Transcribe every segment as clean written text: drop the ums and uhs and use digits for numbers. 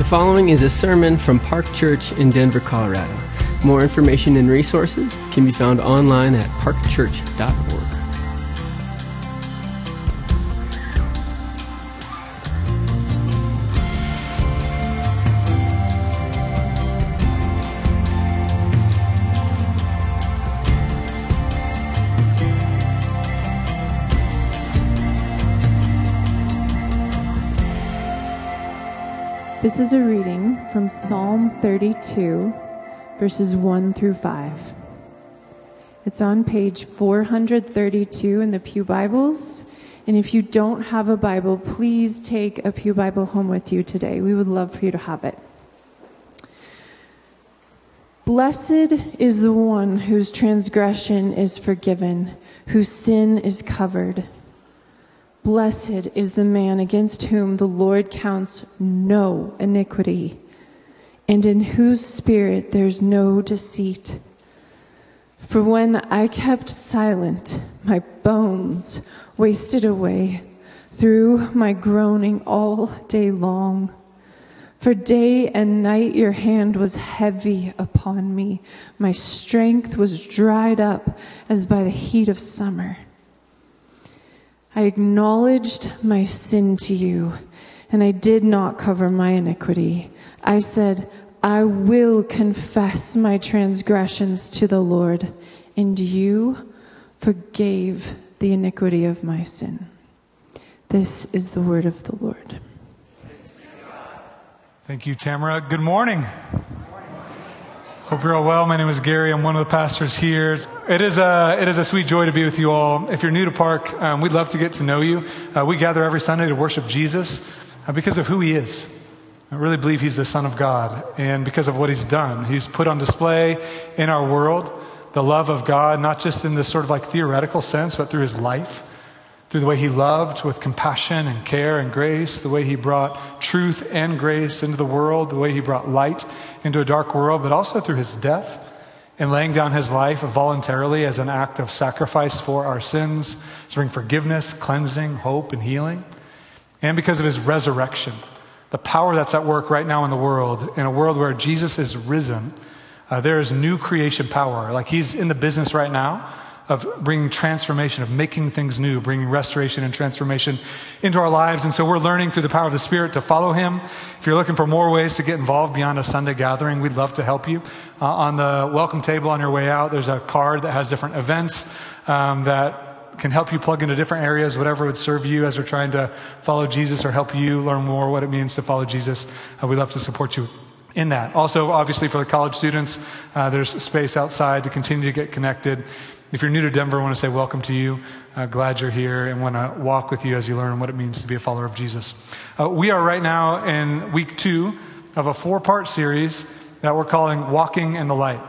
following is a sermon from Park Church in Denver, Colorado. More information and resources can be found online at parkchurch.org. This is a reading from Psalm 32, verses 1 through 5. It's on page 432 in the Pew Bibles. And if you don't have a Bible, please take a Pew Bible home with you today. We would love for you to have it. Blessed is the one whose transgression is forgiven, whose sin is covered. Blessed is the man against whom the Lord counts no iniquity, and in whose spirit there's no deceit. For when I kept silent, my bones wasted away through my groaning all day long. For day and night your hand was heavy upon me. My strength was dried up as by the heat of summer. I acknowledged my sin to you, and I did not cover my iniquity. I said, I will confess my transgressions to the Lord, and you forgave the iniquity of my sin. This is the word of the Lord. Thank you, Tamara. Good morning. Hope you're all well. My name is Gary. I'm one of the pastors here. It is a sweet joy to be with you all. If you're new to Park, we'd love to get to know you. We gather every Sunday to worship Jesus because of who he is. I really believe he's the Son of God, and because of what he's done. He's put on display in our world the love of God, not just in this sort of like theoretical sense, but through his life, through the way he loved with compassion and care and grace, the way he brought truth and grace into the world, the way he brought light into a dark world, but also through his death and laying down his life voluntarily as an act of sacrifice for our sins, to bring forgiveness, cleansing, hope, and healing. And because of his resurrection, the power that's at work right now in the world, in a world where Jesus is risen, there is new creation power. Like he's in the business right now of bringing transformation, of making things new, bringing restoration and transformation into our lives. And so we're learning through the power of the Spirit to follow him. If you're looking for more ways to get involved beyond a Sunday gathering, we'd love to help you. On the welcome table on your way out, there's a card that has different events that can help you plug into different areas, whatever would serve you as we're trying to follow Jesus or help you learn more what it means to follow Jesus. We'd love to support you in that. Also, obviously, for the college students, there's space outside to continue to get connected. If you're new to Denver, I want to say welcome to you. Glad you're here and want to walk with you as you learn what it means to be a follower of Jesus. We are right now in week 2 of a 4-part series that we're calling Walking in the Light.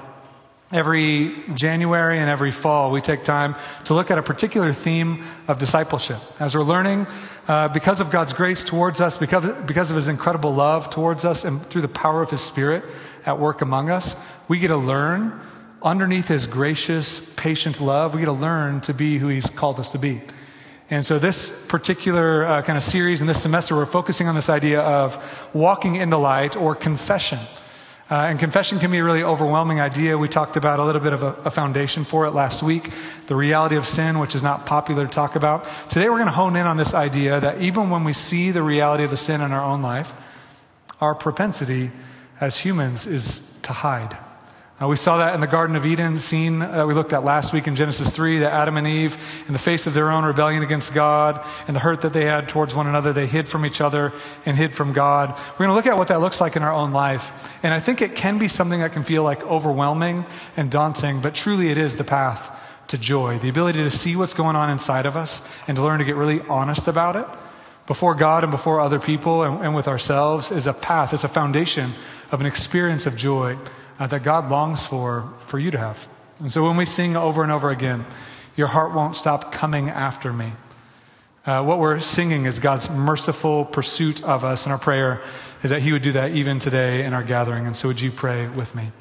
Every January and every fall, we take time to look at a particular theme of discipleship. As we're learning, because of God's grace towards us, because of his incredible love towards us, and through the power of his Spirit at work among us, we get to learn underneath his gracious, patient love. We get to learn to be who he's called us to be. And so this particular kind of series in this semester, we're focusing on this idea of walking in the light, or confession. And confession can be a really overwhelming idea. We talked about a little bit of a foundation for it last week, the reality of sin, which is not popular to talk about. Today we're going to hone in on this idea that even when we see the reality of the sin in our own life, our propensity as humans is to hide. We saw that in the Garden of Eden scene that we looked at last week in Genesis 3, that Adam and Eve, in the face of their own rebellion against God and the hurt that they had towards one another, they hid from each other and hid from God. We're going to look at what that looks like in our own life. And I think it can be something that can feel like overwhelming and daunting, but truly it is the path to joy. The ability to see what's going on inside of us and to learn to get really honest about it before God and before other people and with ourselves is a path. It's a foundation of an experience of joy that God longs for you to have. And so when we sing over and over again, your heart won't stop coming after me, what we're singing is God's merciful pursuit of us, and our prayer is that he would do that even today in our gathering. And so would you pray with me?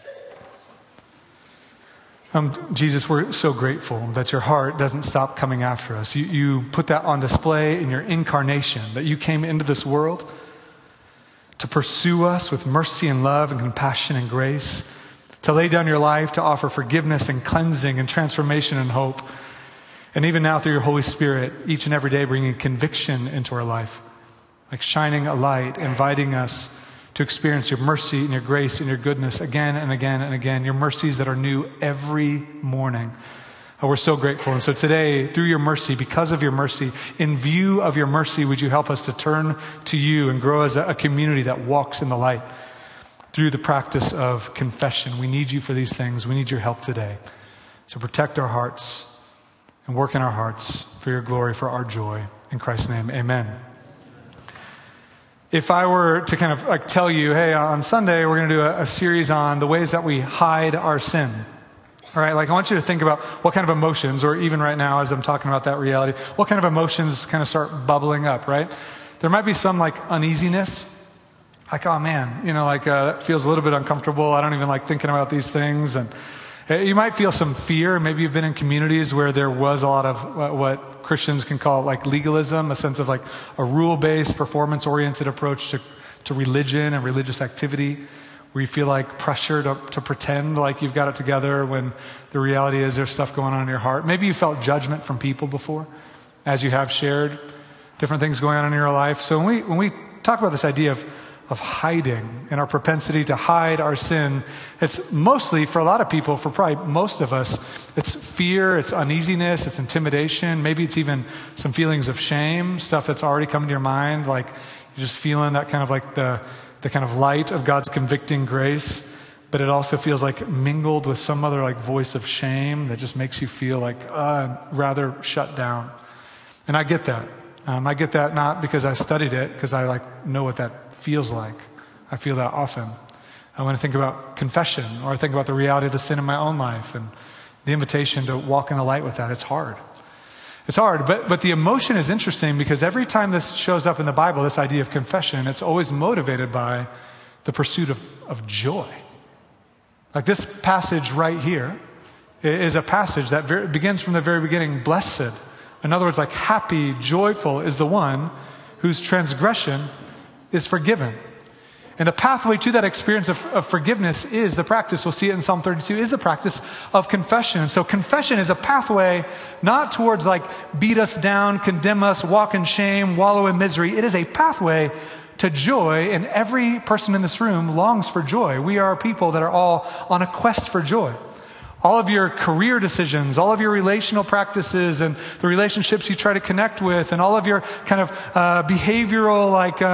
Jesus, we're so grateful that your heart doesn't stop coming after us. You put that on display in your incarnation, that you came into this world to pursue us with mercy and love and compassion and grace, to lay down your life, to offer forgiveness and cleansing and transformation and hope. And even now through your Holy Spirit, each and every day bringing conviction into our life, like shining a light, inviting us to experience your mercy and your grace and your goodness again and again and again, your mercies that are new every morning. We're so grateful. And so today, through your mercy, because of your mercy, in view of your mercy, would you help us to turn to you and grow as a community that walks in the light through the practice of confession. We need you for these things. We need your help today. So protect our hearts and work in our hearts for your glory, for our joy. In Christ's name, amen. If I were to kind of like tell you, hey, on Sunday, we're going to do a series on the ways that we hide our sin. All right, like I want you to think about what kind of emotions, or even right now as I'm talking about that reality, what kind of emotions kind of start bubbling up, right? There might be some like uneasiness, like, oh man, that feels a little bit uncomfortable. I don't even like thinking about these things. And you might feel some fear. Maybe you've been in communities where there was a lot of what Christians can call like legalism, a sense of like a rule-based, performance-oriented approach to religion and religious activity, where you feel like pressure to pretend like you've got it together when the reality is there's stuff going on in your heart. Maybe you felt judgment from people before, as you have shared different things going on in your life. So when we talk about this idea of hiding and our propensity to hide our sin, it's mostly, for a lot of people, for probably most of us, it's fear, it's uneasiness, it's intimidation. Maybe it's even some feelings of shame, stuff that's already come to your mind, like you're just feeling that kind of like the kind of light of God's convicting grace, but it also feels like mingled with some other like voice of shame that just makes you feel like rather shut down. And I get that. I get that not because I studied it, because I like know what that feels like. I feel that often. I want to think about confession, or I think about the reality of the sin in my own life and the invitation to walk in the light with that. It's hard. It's hard, but the emotion is interesting, because every time this shows up in the Bible, this idea of confession, it's always motivated by the pursuit of joy. Like this passage right here is a passage that begins from the very beginning, blessed. In other words, like happy, joyful is the one whose transgression is forgiven. And the pathway to that experience of forgiveness is the practice, we'll see it in Psalm 32, is the practice of confession. And so confession is a pathway not towards like beat us down, condemn us, walk in shame, wallow in misery. It is a pathway to joy, and every person in this room longs for joy. We are people that are all on a quest for joy. All of your career decisions, all of your relational practices and the relationships you try to connect with, and all of your kind of behavioral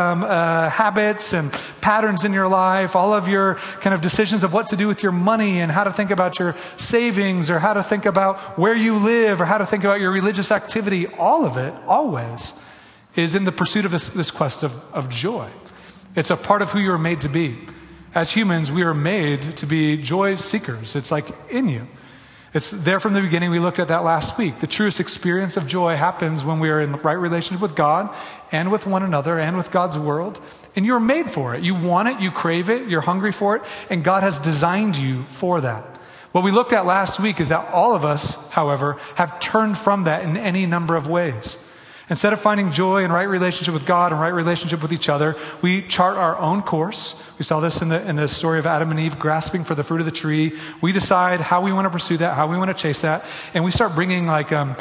habits and patterns in your life, all of your kind of decisions of what to do with your money and how to think about your savings, or how to think about where you live, or how to think about your religious activity, all of it always is in the pursuit of this quest of joy. It's a part of who you're made to be. As humans, we are made to be joy seekers. It's like in you. It's there from the beginning. We looked at that last week. The truest experience of joy happens when we are in the right relationship with God and with one another and with God's world. And you're made for it. You want it, you crave it, you're hungry for it, and God has designed you for that. What we looked at last week is that all of us, however, have turned from that in any number of ways. Instead of finding joy and right relationship with God and right relationship with each other, we chart our own course. We saw this in the story of Adam and Eve grasping for the fruit of the tree. We decide how we want to pursue that, how we want to chase that, and we start bringing like a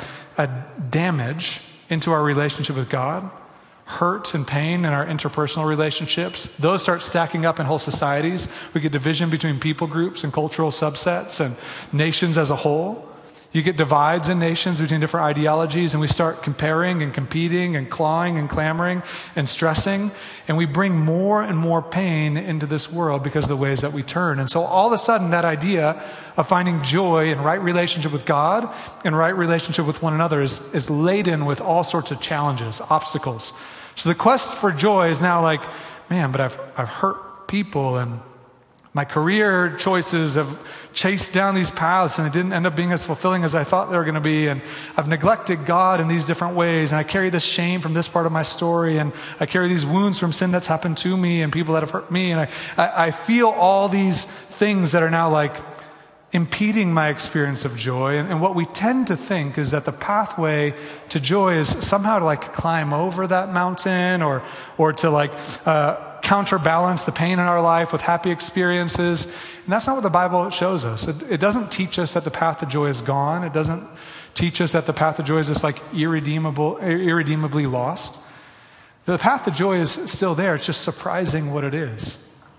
damage into our relationship with God, hurt and pain in our interpersonal relationships. Those start stacking up in whole societies. We get division between people groups and cultural subsets and nations as a whole. You get divides in nations between different ideologies, and we start comparing and competing and clawing and clamoring and stressing, and we bring more and more pain into this world because of the ways that we turn. And so all of a sudden, that idea of finding joy in right relationship with God and right relationship with one another is laden with all sorts of challenges, obstacles. So the quest for joy is now like, man, but I've hurt people, and my career choices have chased down these paths, and it didn't end up being as fulfilling as I thought they were going to be. And I've neglected God in these different ways. And I carry this shame from this part of my story. And I carry these wounds from sin that's happened to me and people that have hurt me. And I feel all these things that are now like impeding my experience of joy. And what we tend to think is that the pathway to joy is somehow to like climb over that mountain, or to like counterbalance the pain in our life with happy experiences. And that's not what the Bible shows us. It doesn't teach us that the path to joy is gone. It doesn't teach us that the path to joy is just like irredeemably lost. The path to joy is still there. It's just surprising what it is.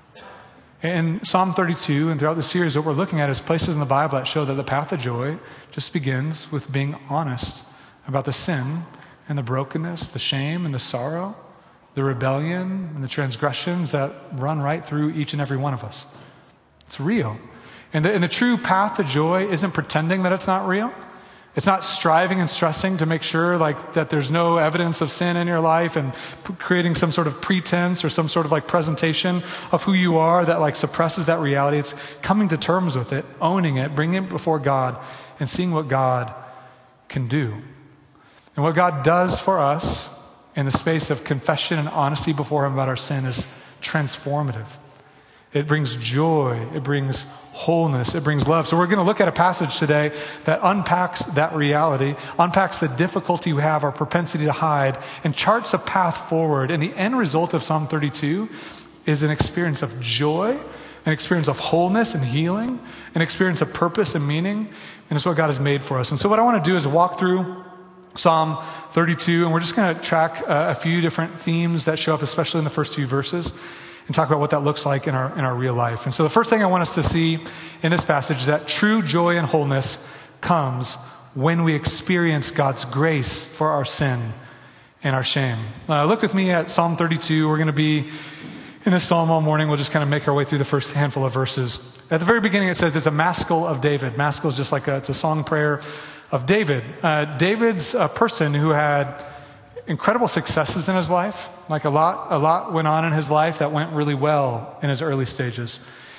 In Psalm 32 and throughout the series, what we're looking at is places in the Bible that show that the path to joy just begins with being honest about the sin and the brokenness, the shame and the sorrow, the rebellion and the transgressions that run right through each and every one of us. It's real. And the true path to joy isn't pretending that it's not real. It's not striving and stressing to make sure that there's no evidence of sin in your life and creating some sort of pretense or some sort of presentation of who you are that suppresses that reality. It's coming to terms with it, owning it, bringing it before God and seeing what God can do. And what God does for us in the space of confession and honesty before Him about our sin is transformative. It brings joy. It brings wholeness. It brings love. So we're going to look at a passage today that unpacks that reality, unpacks the difficulty we have, our propensity to hide, and charts a path forward. And the end result of Psalm 32 is an experience of joy, an experience of wholeness and healing, an experience of purpose and meaning. And it's what God has made for us. And so what I want to do is walk through Psalm 32, and we're just going to track a few different themes that show up, especially in the first few verses, and talk about what that looks like in our real life. And so the first thing I want us to see in this passage is that true joy and wholeness comes when we experience God's grace for our sin and our shame. Look with me at Psalm 32. We're going to be in this psalm all morning. We'll just kind of make our way through the first handful of verses. At the very beginning it says it's a maskil of David. Maskil is just it's a song prayer of David. David's a person who had incredible successes in his life. A lot went on in his life that went really well in his early stages.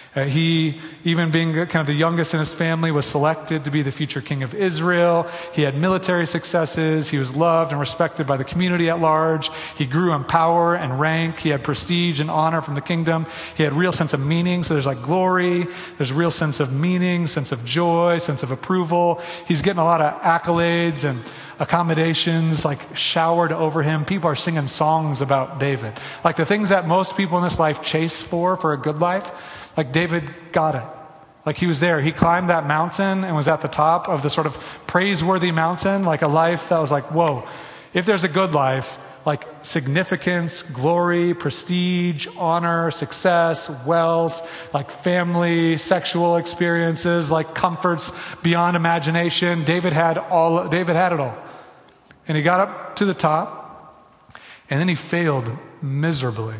He, even being kind of the youngest in his family, was selected to be the future king of Israel. He had military successes. He was loved and respected by the community at large. He grew in power and rank. He had prestige and honor from the kingdom. He had real sense of meaning. So there's glory. There's a real sense of meaning, sense of joy, sense of approval. He's getting a lot of accolades and accommodations showered over him. People are singing songs about David. The things that most people in this life chase for a good life. David got it. He was there. He climbed that mountain and was at the top of the sort of praiseworthy mountain, a life that was whoa. If there's a good life, significance, glory, prestige, honor, success, wealth, family, sexual experiences, comforts beyond imagination. David had it all. And he got up to the top, and then he failed miserably.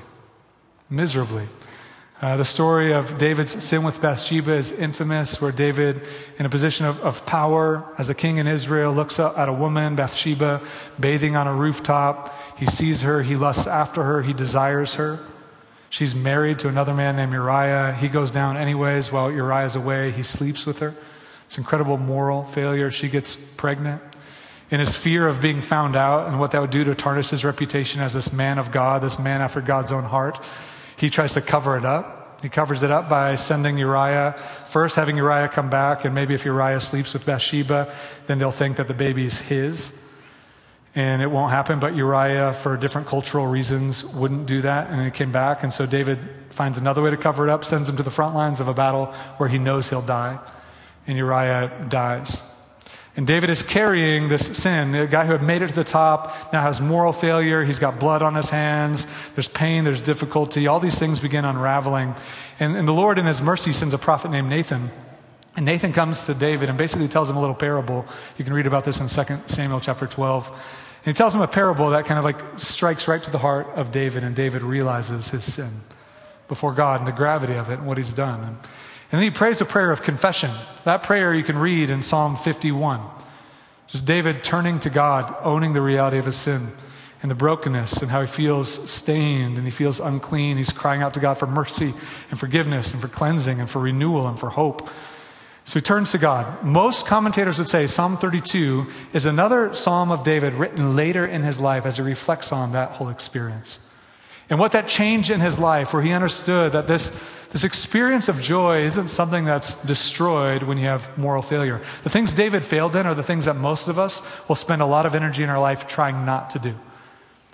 The story of David's sin with Bathsheba is infamous, where David, in a position of power as a king in Israel, looks up at a woman, Bathsheba, bathing on a rooftop. He sees her, he lusts after her, he desires her. She's married to another man named Uriah. He goes down anyways while Uriah's away. He sleeps with her. It's incredible moral failure. She gets pregnant. In his fear of being found out and what that would do to tarnish his reputation as this man of God, this man after God's own heart, he tries to cover it up. He covers it up by sending Uriah, first having Uriah come back, and maybe if Uriah sleeps with Bathsheba, then they'll think that the baby is his. And it won't happen, but Uriah, for different cultural reasons, wouldn't do that, and he came back. And so David finds another way to cover it up, sends him to the front lines of a battle where he knows he'll die. And Uriah dies. And David is carrying this sin. The guy who had made it to the top now has moral failure. He's got blood on his hands. There's pain. There's difficulty. All these things begin unraveling. And the Lord, in his mercy, sends a prophet named Nathan. And Nathan comes to David and basically tells him a little parable. You can read about this in 2 Samuel chapter 12. And he tells him a parable that kind of strikes right to the heart of David. And David realizes his sin before God and the gravity of it and what he's done. And then he prays a prayer of confession. That prayer you can read in Psalm 51. Just David turning to God, owning the reality of his sin and the brokenness and how he feels stained and he feels unclean. He's crying out to God for mercy and forgiveness and for cleansing and for renewal and for hope. So he turns to God. Most commentators would say Psalm 32 is another Psalm of David written later in his life as he reflects on that whole experience. And what that changed in his life, where he understood that this experience of joy isn't something that's destroyed when you have moral failure. The things David failed in are the things that most of us will spend a lot of energy in our life trying not to do.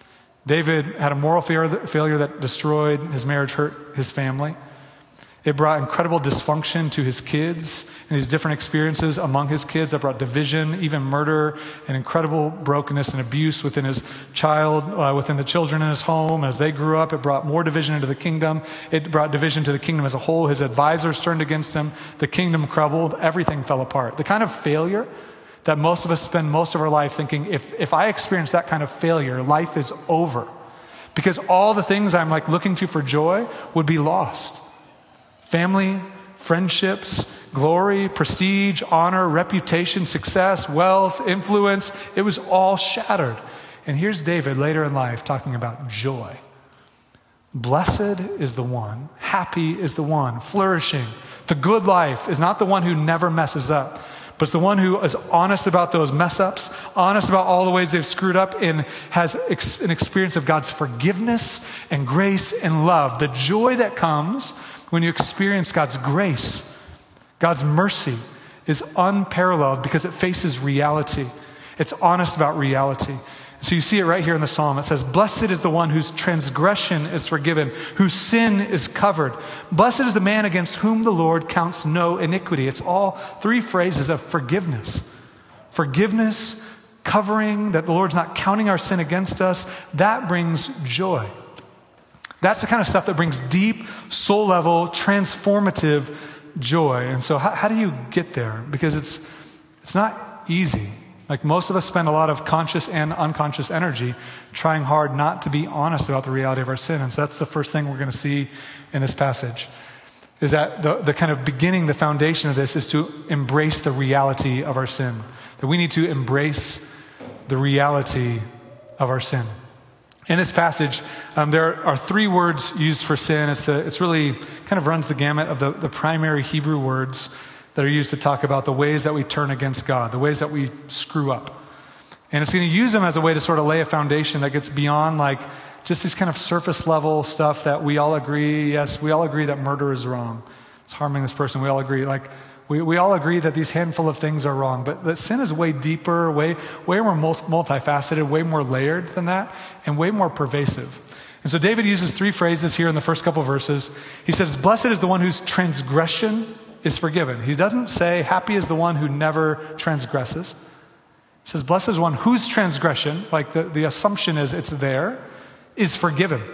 David had a moral failure that destroyed his marriage, hurt his family. It brought incredible dysfunction to his kids and these different experiences among his kids that brought division, even murder, and incredible brokenness and abuse within his child, within the children in his home. As they grew up, it brought more division into the kingdom. It brought division to the kingdom as a whole. His advisors turned against him. The kingdom crumbled. Everything fell apart. The kind of failure that most of us spend most of our life thinking, if I experience that kind of failure, life is over. Because all the things I'm like looking to for joy would be lost. Family, friendships, glory, prestige, honor, reputation, success, wealth, influence, it was all shattered. And here's David later in life talking about joy. Blessed is the one, happy is the one, flourishing. The good life is not the one who never messes up, but it's the one who is honest about those mess ups, honest about all the ways they've screwed up, and has an experience of God's forgiveness and grace and love. The joy that comes when you experience God's grace, God's mercy, is unparalleled because it faces reality. It's honest about reality. So you see it right here in the psalm. It says, blessed is the one whose transgression is forgiven, whose sin is covered. Blessed is the man against whom the Lord counts no iniquity. It's all three phrases of forgiveness. Forgiveness, covering, that the Lord's not counting our sin against us. That brings joy. That's the kind of stuff that brings deep, soul-level, transformative joy. And so how do you get there? Because it's not easy. Like most of us spend a lot of conscious and unconscious energy trying hard not to be honest about the reality of our sin. And so that's the first thing we're going to see in this passage, is that the kind of beginning, the foundation of this is to embrace the reality of our sin. That we need to embrace the reality of our sin. In this passage, there are three words used for sin. It's really kind of runs the gamut of the primary Hebrew words that are used to talk about the ways that we turn against God, the ways that we screw up. And it's going to use them as a way to sort of lay a foundation that gets beyond like just this kind of surface level stuff that we all agree, yes, we all agree that murder is wrong. It's harming this person. We all agree. Like we all agree that these handful of things are wrong, but that sin is way deeper, way more multifaceted, way more layered than that, and way more pervasive. And so David uses three phrases here in the first couple of verses. He says, blessed is the one whose transgression is forgiven. He doesn't say, happy is the one who never transgresses. He says, blessed is one whose transgression, like the assumption is it's there, is forgiven.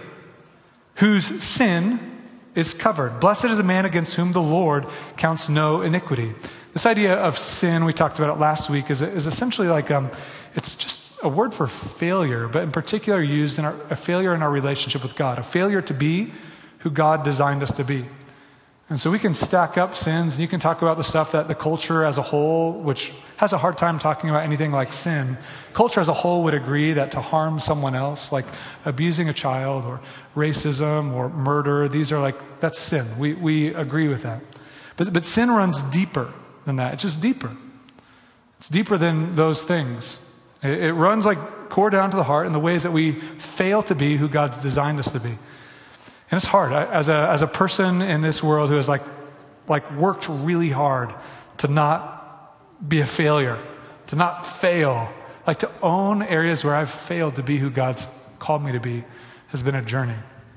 Whose sin is covered. Blessed is the man against whom the Lord counts no iniquity. This idea of sin, we talked about it last week, is essentially like, it's just a word for failure, but in particular used in a failure in our relationship with God, a failure to be who God designed us to be. And so we can stack up sins, and you can talk about the stuff that the culture as a whole, which has a hard time talking about anything like sin, culture as a whole would agree that to harm someone else, like abusing a child or racism or murder, that's sin. We agree with that. But sin runs deeper than that. It's just deeper. It's deeper than those things. It runs like core down to the heart in the ways that we fail to be who God's designed us to be. And it's hard. As a person in this world who has like worked really hard to not be a failure, to not fail, like to own areas where I've failed to be who God's called me to be, has been a journey.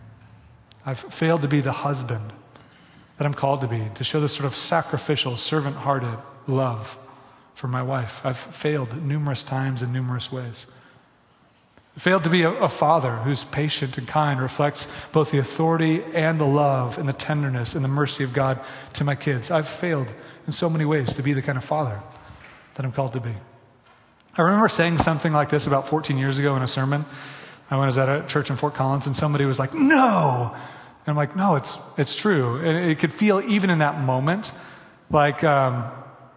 I've failed to be the husband that I'm called to be, to show this sort of sacrificial, servant-hearted love for my wife. I've failed numerous times in numerous ways. Failed to be a father who's patient and kind, reflects both the authority and the love and the tenderness and the mercy of God to my kids. I've failed in so many ways to be the kind of father that I'm called to be. I remember saying something like this about 14 years ago in a sermon. I was at a church in Fort Collins, and somebody was like, no! And I'm like, no, it's true. And it could feel, even in that moment, like how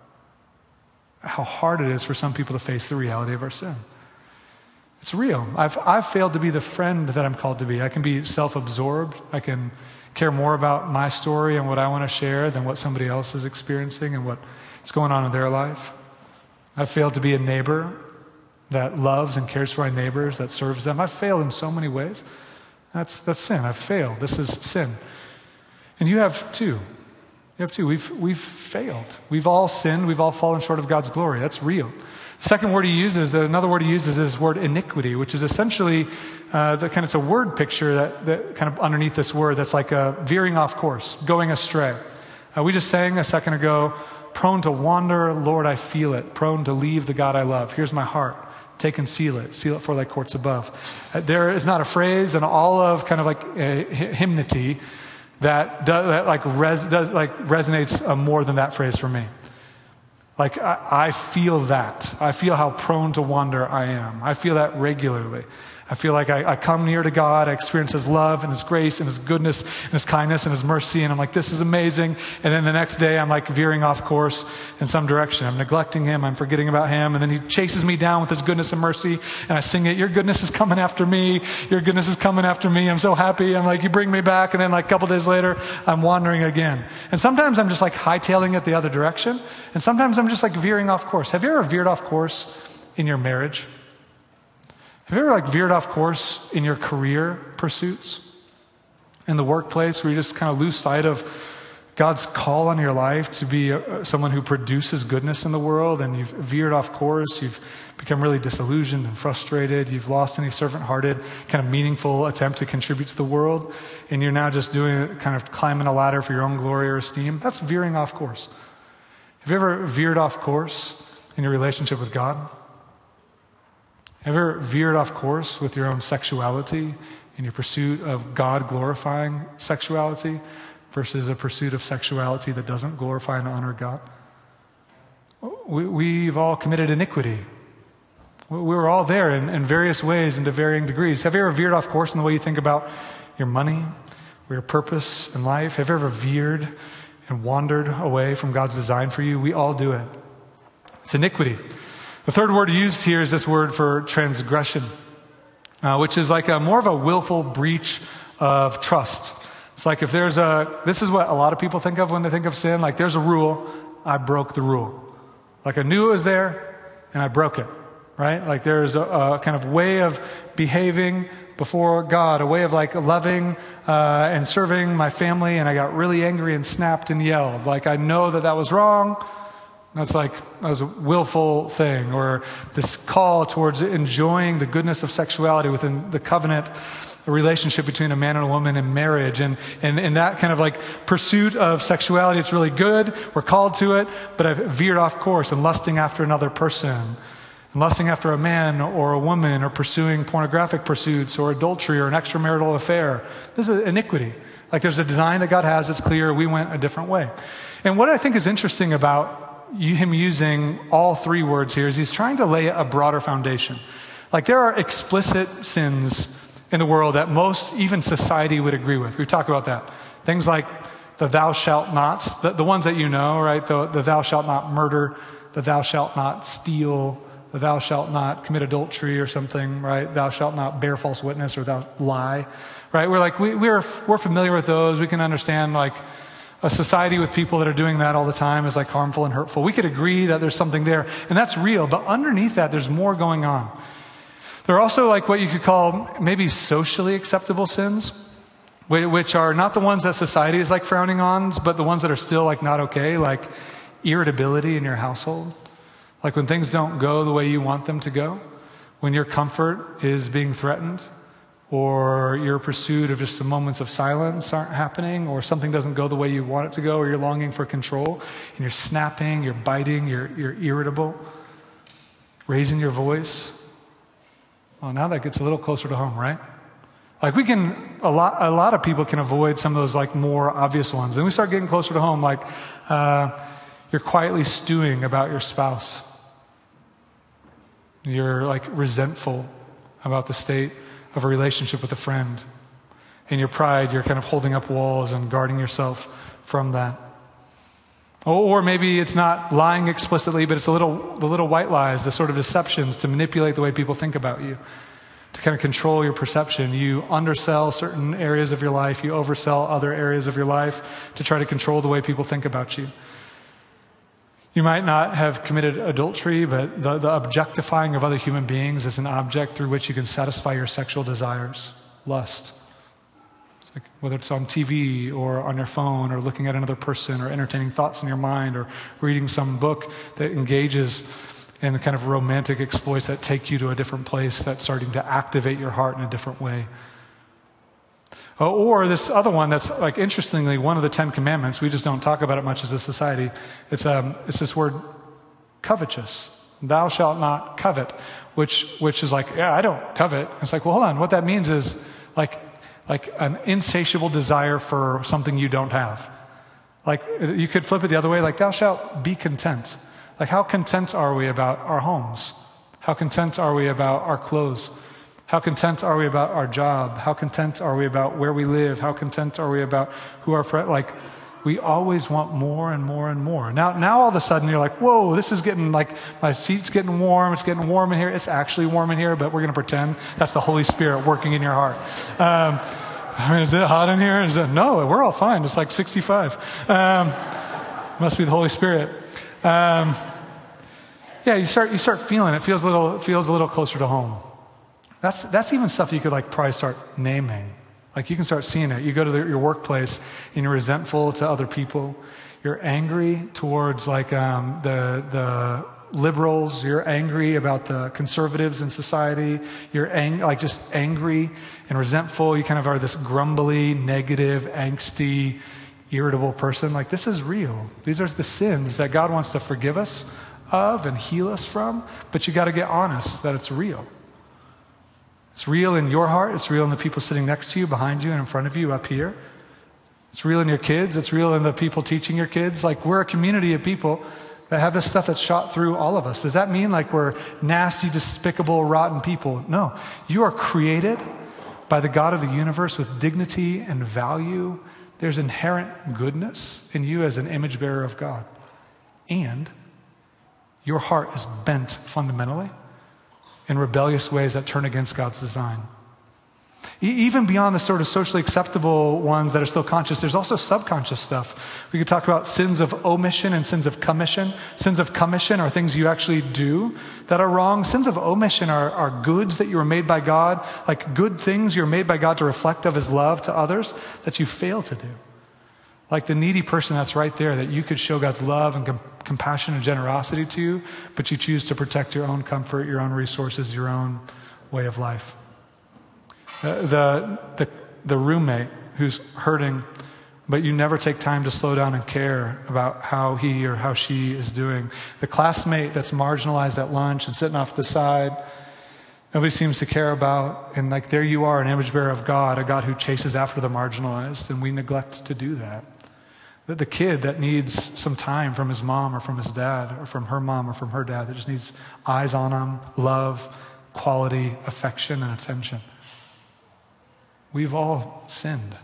hard it is for some people to face the reality of our sin. It's real. I've failed to be the friend that I'm called to be. I can be self-absorbed. I can care more about my story and what I want to share than what somebody else is experiencing and what's going on in their life. I've failed to be a neighbor that loves and cares for my neighbors, that serves them. I've failed in so many ways. That's sin. I've failed. This is sin. And you have too. You have to. We've failed. We've all sinned. We've all fallen short of God's glory. That's real. The second word he uses, another word he uses is word iniquity, which is essentially it's a word picture that kind of underneath this word that's like a veering off course, going astray. We just sang a second ago, prone to wander, Lord, I feel it. Prone to leave the God I love. Here's my heart. Take and seal it for thy courts above. There is not a phrase in all of kind of like hymnody that resonates more than that phrase for me. Like I feel that. I feel how prone to wander I am. I feel that regularly. I feel like I come near to God, I experience His love and His grace and His goodness and His kindness and His mercy, and I'm like, this is amazing. And then the next day I'm like veering off course in some direction. I'm neglecting Him, I'm forgetting about Him, and then He chases me down with His goodness and mercy, and I sing it, your goodness is coming after me, your goodness is coming after me, I'm so happy, I'm like, you bring me back, and then like a couple days later, I'm wandering again. And sometimes I'm just like hightailing it the other direction, and sometimes I'm just like veering off course. Have you ever veered off course in your marriage? Have you ever like veered off course in your career pursuits? In the workplace where you just kind of lose sight of God's call on your life to be someone who produces goodness in the world, and you've veered off course, you've become really disillusioned and frustrated, you've lost any servant-hearted kind of meaningful attempt to contribute to the world, and you're now just doing it, kind of climbing a ladder for your own glory or esteem. That's veering off course. Have you ever veered off course in your relationship with God? Ever veered off course with your own sexuality in your pursuit of God-glorifying sexuality versus a pursuit of sexuality that doesn't glorify and honor God? We've all committed iniquity. We were all there in various ways and to varying degrees. Have you ever veered off course in the way you think about your money or your purpose in life? Have you ever veered and wandered away from God's design for you? We all do it. It's iniquity. The third word used here is this word for transgression, which is like more of a willful breach of trust. It's like if this is what a lot of people think of when they think of sin, like there's a rule, I broke the rule. Like I knew it was there and I broke it, right? Like there's a kind of way of behaving before God, a way of like loving and serving my family, and I got really angry and snapped and yelled. Like I know that was wrong. That was a willful thing, or this call towards enjoying the goodness of sexuality within the covenant relationship between a man and a woman in marriage. And that kind of like pursuit of sexuality, it's really good. We're called to it, but I've veered off course and lusting after another person, and lusting after a man or a woman, or pursuing pornographic pursuits or adultery or an extramarital affair. This is iniquity. Like there's a design that God has, it's clear, we went a different way. And what I think is interesting about him using all three words here is he's trying to lay a broader foundation. Like there are explicit sins in the world that most, even society, would agree with. We talk about that. Things like the thou shalt nots, the ones that you know, right? The thou shalt not murder, the thou shalt not steal, the thou shalt not commit adultery or something, right? Thou shalt not bear false witness, or thou lie, right? We're familiar with those. We can understand like a society with people that are doing that all the time is like harmful and hurtful. We could agree that there's something there, and that's real, but underneath that, there's more going on. There are also like what you could call maybe socially acceptable sins, which are not the ones that society is like frowning on, but the ones that are still like not okay, like irritability in your household. Like when things don't go the way you want them to go, when your comfort is being threatened, or your pursuit of just some moments of silence aren't happening, or something doesn't go the way you want it to go, or you're longing for control, and you're snapping, you're biting, you're irritable, raising your voice. Well, now that gets a little closer to home, right? Like a lot of people can avoid some of those like more obvious ones. Then we start getting closer to home, like you're quietly stewing about your spouse. You're like resentful about the state of a relationship with a friend. In your pride, you're kind of holding up walls and guarding yourself from that. Or maybe it's not lying explicitly, but it's the little white lies, the sort of deceptions to manipulate the way people think about you, to kind of control your perception. You undersell certain areas of your life, you oversell other areas of your life to try to control the way people think about you. You might not have committed adultery, but the objectifying of other human beings is an object through which you can satisfy your sexual desires, lust. Like whether it's on TV or on your phone or looking at another person or entertaining thoughts in your mind or reading some book that engages in the kind of romantic exploits that take you to a different place, that's starting to activate your heart in a different way. Or this other one that's like, interestingly, one of the 10 commandments, we just don't talk about it much as a society. It's this word covetous. Thou shalt not covet, which is like, yeah, I don't covet. It's like, well, hold on. What that means is like an insatiable desire for something you don't have. Like you could flip it the other way, like thou shalt be content. Like how content are we about our homes? How content are we about our clothes? How content are we about our job? How content are we about where we live? How content are we about who our friends? Like we always want more and more and more. Now all of a sudden you're like, whoa, this is getting like, my seat's getting warm. It's getting warm in here. It's actually warm in here, but we're going to pretend that's the Holy Spirit working in your heart. I mean, is it hot in here? No, we're all fine. It's like 65. Must be the Holy Spirit. Yeah, you start feeling it. It feels a little closer to home. That's even stuff you could like probably start naming. Like you can start seeing it. You go to your workplace and you're resentful to other people. You're angry towards like the liberals. You're angry about the conservatives in society. You're just angry and resentful. You kind of are this grumbly, negative, angsty, irritable person. Like this is real. These are the sins that God wants to forgive us of and heal us from. But you got to get honest that it's real. It's real in your heart. It's real in the people sitting next to you, behind you, and in front of you up here. It's real in your kids. It's real in the people teaching your kids. Like we're a community of people that have this stuff that's shot through all of us. Does that mean like we're nasty, despicable, rotten people? No. You are created by the God of the universe with dignity and value. There's inherent goodness in you as an image bearer of God. And your heart is bent fundamentally in rebellious ways that turn against God's design. Even beyond the sort of socially acceptable ones that are still conscious, there's also subconscious stuff. We could talk about sins of omission and sins of commission. Sins of commission are things you actually do that are wrong. Sins of omission are goods that you were made by God, like good things you're made by God to reflect of his love to others that you fail to do. Like the needy person that's right there that you could show God's love and compassion and generosity to, but you choose to protect your own comfort, your own resources, your own way of life. The roommate who's hurting, but you never take time to slow down and care about how he or how she is doing. The classmate that's marginalized at lunch and sitting off the side, nobody seems to care about. And like there you are, an image bearer of God, a God who chases after the marginalized, and we neglect to do that. The kid that needs some time from his mom or from his dad or from her mom or from her dad, that just needs eyes on him, love, quality, affection, and attention. We've all sinned.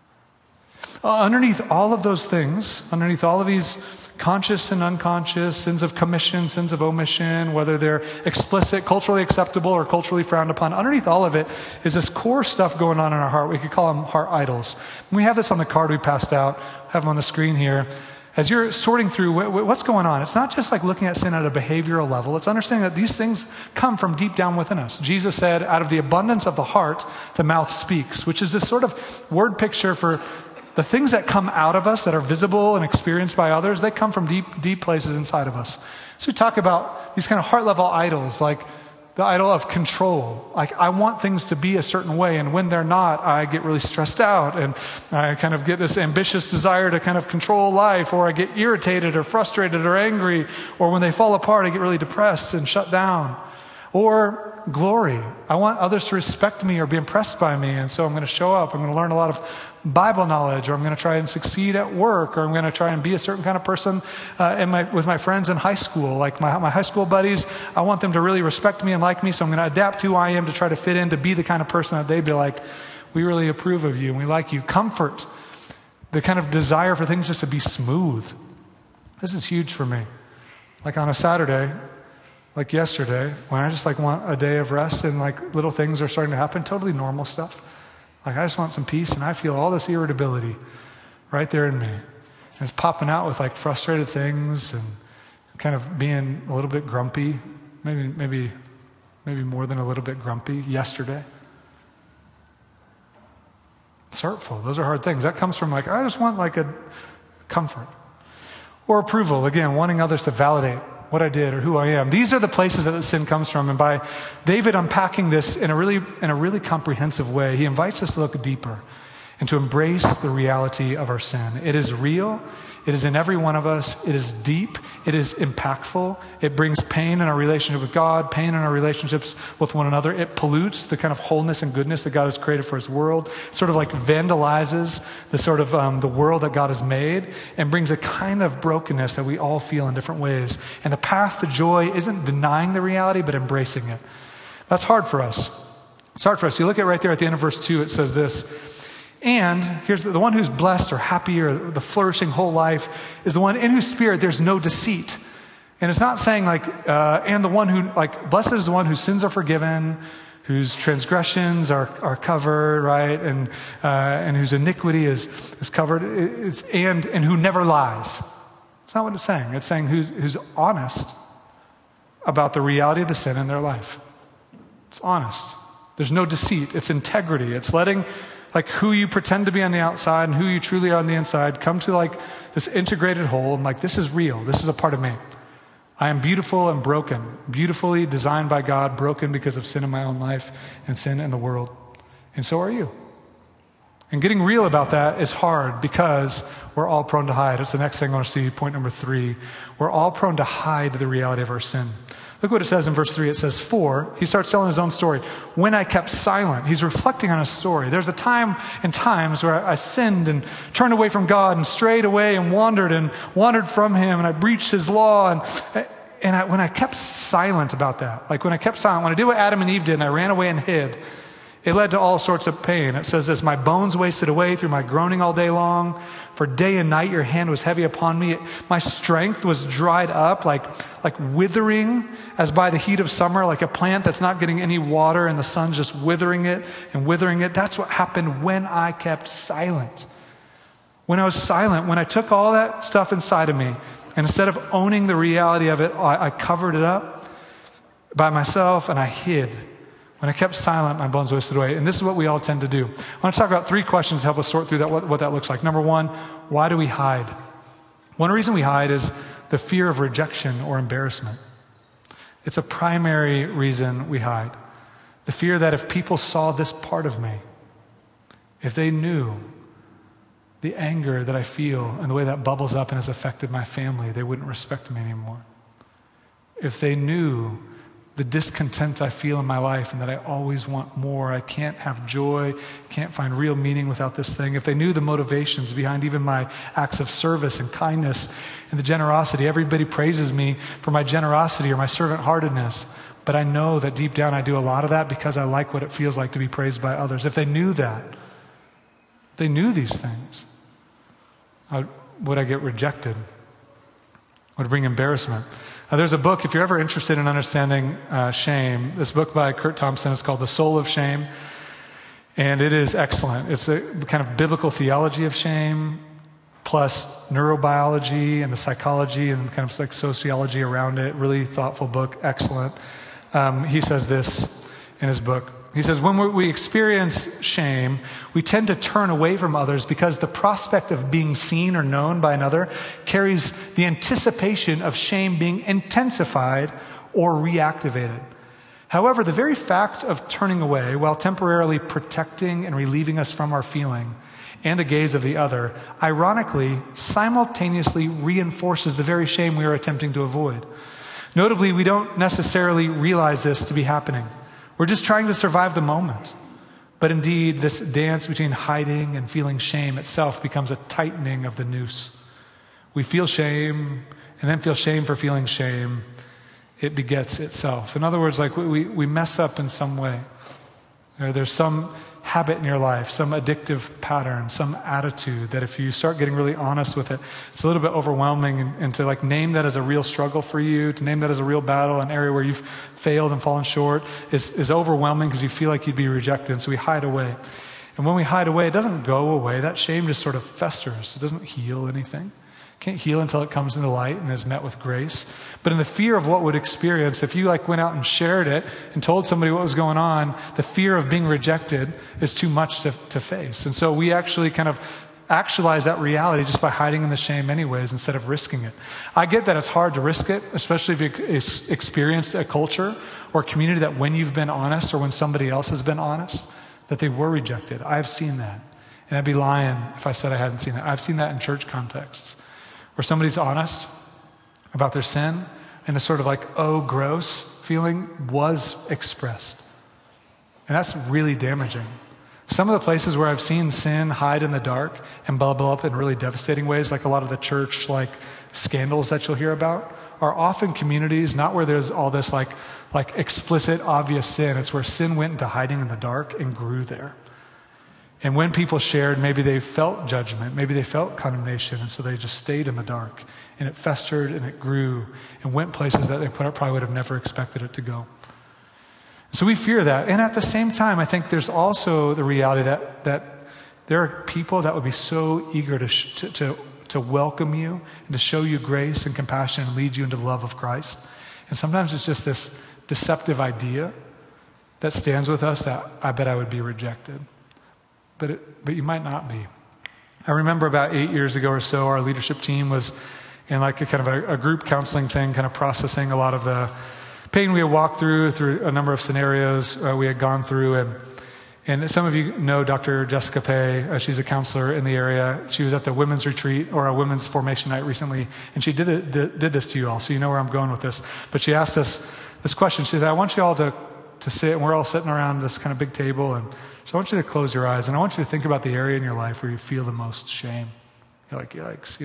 Underneath all of those things, underneath all of these conscious and unconscious, sins of commission, sins of omission, whether they're explicit, culturally acceptable, or culturally frowned upon, underneath all of it is this core stuff going on in our heart. We could call them heart idols. And we have this on the card we passed out, have them on the screen here. As you're sorting through what's going on, it's not just like looking at sin at a behavioral level. It's understanding that these things come from deep down within us. Jesus said, out of the abundance of the heart, the mouth speaks, which is this sort of word picture for the things that come out of us that are visible and experienced by others. They come from deep places inside of us. So we talk about these kind of heart level idols, like the idol of control. Like I want things to be a certain way, and when they're not, I get really stressed out, and I kind of get this ambitious desire to kind of control life, or I get irritated or frustrated or angry, or when they fall apart, I get really depressed and shut down. Or glory. I want others to respect me or be impressed by me, and so I'm going to show up. I'm going to learn a lot of Bible knowledge, or I'm going to try and succeed at work, or I'm going to try and be a certain kind of person with my friends in high school. Like my high school buddies, I want them to really respect me and like me, so I'm going to adapt who I am to try to fit in, to be the kind of person that they'd be like, we really approve of you and we like you. Comfort, the kind of desire for things just to be smooth. This is huge for me. Like on a Saturday, like yesterday, when I just like want a day of rest and like little things are starting to happen, totally normal stuff. Like I just want some peace, and I feel all this irritability right there in me. And it's popping out with like frustrated things and kind of being a little bit grumpy, maybe more than a little bit grumpy yesterday. It's hurtful. Those are hard things. That comes from like, I just want like a comfort. Or approval, again, wanting others to validate what I did or who I am. These are the places that the sin comes from. And by David unpacking this in a really comprehensive way, he invites us to look deeper and to embrace the reality of our sin. It is real. It is in every one of us. It is deep. It is impactful. It brings pain in our relationship with God, pain in our relationships with one another. It pollutes the kind of wholeness and goodness that God has created for his world. It sort of like vandalizes the sort of the world that God has made and brings a kind of brokenness that we all feel in different ways. And the path to joy isn't denying the reality, but embracing it. That's hard for us. It's hard for us. You look at right there at the end of verse 2, it says this, and here's the one who's blessed or happy or the flourishing whole life is the one in whose spirit there's no deceit. And it's not saying like, and the one who, like, blessed is the one whose sins are forgiven, whose transgressions are covered, right? And whose iniquity is covered. It's and who never lies. It's not what it's saying. It's saying who's honest about the reality of the sin in their life. It's honest. There's no deceit. It's integrity. It's letting like who you pretend to be on the outside and who you truly are on the inside come to like this integrated whole. And like, this is real. This is a part of me. I am beautiful and broken, beautifully designed by God, broken because of sin in my own life and sin in the world. And so are you. And getting real about that is hard because we're all prone to hide. It's the next thing I want to see, point number 3. We're all prone to hide the reality of our sin. Look what it says in verse 3. It says, for, he starts telling his own story. When I kept silent, he's reflecting on his story. There's a time and times where I sinned and turned away from God and strayed away and wandered from him, and I breached his law. When I kept silent about that, like when I kept silent, when I did what Adam and Eve did and I ran away and hid, it led to all sorts of pain. It says this, my bones wasted away through my groaning all day long. For day and night your hand was heavy upon me. My strength was dried up like withering as by the heat of summer, like a plant that's not getting any water and the sun's just withering it and withering it. That's what happened when I kept silent. When I was silent, when I took all that stuff inside of me, and instead of owning the reality of it, I covered it up by myself and I hid. When I kept silent, my bones wasted away. And this is what we all tend to do. I want to talk about 3 questions to help us sort through that, what that looks like. Number 1, why do we hide? One reason we hide is the fear of rejection or embarrassment. It's a primary reason we hide. The fear that if people saw this part of me, if they knew the anger that I feel and the way that bubbles up and has affected my family, they wouldn't respect me anymore. If they knew the discontent I feel in my life and that I always want more, I can't have joy, can't find real meaning without this thing. If they knew the motivations behind even my acts of service and kindness and the generosity, everybody praises me for my generosity or my servant-heartedness, but I know that deep down I do a lot of that because I like what it feels like to be praised by others. If they knew that, if they knew these things, would I get rejected? Would it bring embarrassment? There's a book, if you're ever interested in understanding shame, this book by Kurt Thompson is called The Soul of Shame, and it is excellent. It's a kind of biblical theology of shame, plus neurobiology and the psychology and kind of like sociology around it. Really thoughtful book, excellent. He says this in his book. He says, when we experience shame, we tend to turn away from others because the prospect of being seen or known by another carries the anticipation of shame being intensified or reactivated. However, the very fact of turning away, while temporarily protecting and relieving us from our feeling and the gaze of the other, ironically, simultaneously reinforces the very shame we are attempting to avoid. Notably, we don't necessarily realize this to be happening. We're just trying to survive the moment. But indeed, this dance between hiding and feeling shame itself becomes a tightening of the noose. We feel shame and then feel shame for feeling shame. It begets itself. In other words, like we mess up in some way. There's some habit in your life, some addictive pattern, some attitude that if you start getting really honest with it, it's a little bit overwhelming, and to like name that as a real struggle for you, to name that as a real battle, an area where you've failed and fallen short is overwhelming because you feel like you'd be rejected. And so we hide away. And when we hide away, it doesn't go away. That shame just sort of festers. It doesn't heal anything. Can't heal until it comes into light and is met with grace. But in the fear of what would experience, if you like went out and shared it and told somebody what was going on, the fear of being rejected is too much to face. And so we actually kind of actualize that reality just by hiding in the shame anyways, instead of risking it. I get that it's hard to risk it, especially if you experienced a culture or a community that when you've been honest or when somebody else has been honest, that they were rejected. I've seen that. And I'd be lying if I said I hadn't seen that. I've seen that in church contexts where somebody's honest about their sin and the sort of like, oh, gross feeling was expressed. And that's really damaging. Some of the places where I've seen sin hide in the dark and bubble up in really devastating ways, like a lot of the church like scandals that you'll hear about, are often communities not where there's all this like explicit, obvious sin. It's where sin went into hiding in the dark and grew there. And when people shared, maybe they felt judgment, maybe they felt condemnation, and so they just stayed in the dark. And it festered and it grew and went places that they probably would have never expected it to go. So we fear that. And at the same time, I think there's also the reality that there are people that would be so eager to welcome you and to show you grace and compassion and lead you into the love of Christ. And sometimes it's just this deceptive idea that stands with us that I bet I would be rejected. But you might not be. I remember about 8 years ago or so, our leadership team was in like a kind of a group counseling thing, kind of processing a lot of the pain we had walked through a number of scenarios we had gone through. And some of you know Dr. Jessica Pei. She's a counselor in the area. She was at the women's retreat or a women's formation night recently, and she did this to you all, so you know where I'm going with this. But she asked us this question. She said, I want you all to sit, and we're all sitting around this kind of big table, and so I want you to close your eyes, and I want you to think about the area in your life where you feel the most shame. You're like, yikes,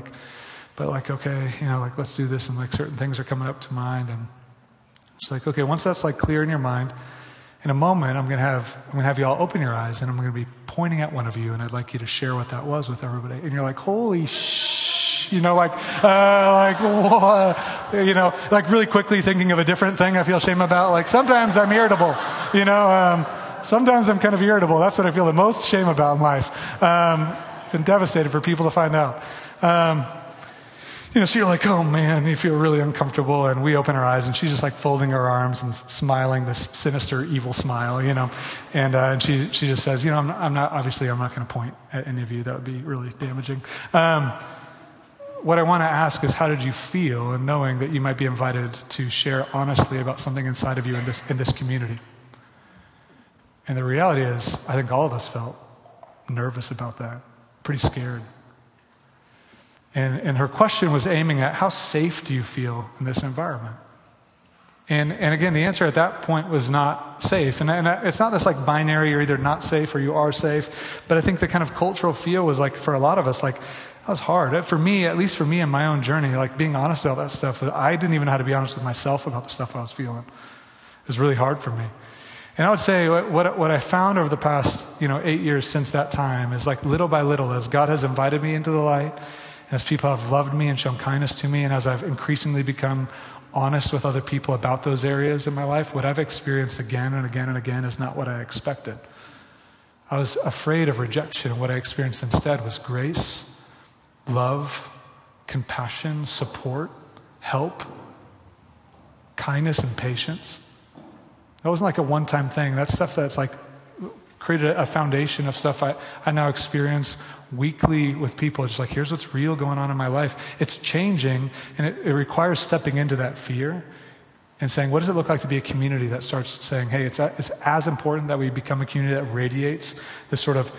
okay, let's do this, and like certain things are coming up to mind, and it's like, okay, once that's like clear in your mind, in a moment, I'm going to have you all open your eyes, and I'm going to be pointing at one of you, and I'd like you to share what that was with everybody. And you're like, holy like really quickly thinking of a different thing I feel shame about. Like sometimes I'm irritable, sometimes I'm kind of irritable. That's what I feel the most shame about in life. Been devastated for people to find out. So you're like, oh man, you feel really uncomfortable, and we open our eyes, and she's just like folding her arms and smiling this sinister, evil smile, and she just says, I'm not going to point at any of you. That would be really damaging. What I want to ask is, how did you feel in knowing that you might be invited to share honestly about something inside of you in this community? And the reality is, I think all of us felt nervous about that, pretty scared. And her question was aiming at, how safe do you feel in this environment? And again, the answer at that point was not safe. And it's not this like binary, you're either not safe or you are safe. But I think the kind of cultural feel was like, for a lot of us, like, that was hard. For me, at least for me in my own journey, like being honest about that stuff, I didn't even know how to be honest with myself about the stuff I was feeling. It was really hard for me. And I would say what I found over the past 8 years since that time is like little by little, as God has invited me into the light, as people have loved me and shown kindness to me, and as I've increasingly become honest with other people about those areas in my life, what I've experienced again and again and again is not what I expected. I was afraid of rejection, and what I experienced instead was grace, love, compassion, support, help, kindness, and patience. That wasn't like a one-time thing. That's stuff that's like created a foundation of stuff I now experience weekly with people. It's just like, here's what's real going on in my life. It's changing, and it requires stepping into that fear and saying, what does it look like to be a community that starts saying, hey, it's as important that we become a community that radiates this sort of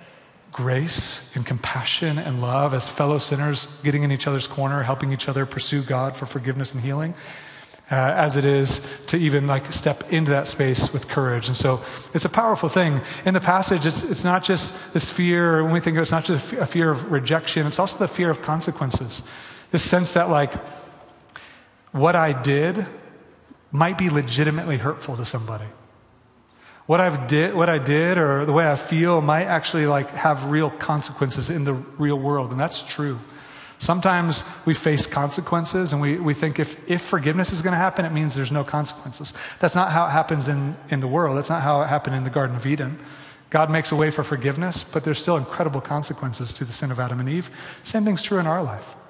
grace and compassion and love as fellow sinners, getting in each other's corner, helping each other pursue God for forgiveness and healing, as it is to even like step into that space with courage. And so it's a powerful thing. In the passage, it's not just this fear, when we think of it, it's not just a fear of rejection, it's also the fear of consequences. This sense that like what I did might be legitimately hurtful to somebody. What I did or the way I feel might actually like have real consequences in the real world. And that's true. Sometimes we face consequences, and we think if forgiveness is going to happen, it means there's no consequences. That's not how it happens in the world. That's not how it happened in the Garden of Eden. God makes a way for forgiveness, but there's still incredible consequences to the sin of Adam and Eve. Same thing's true in our life.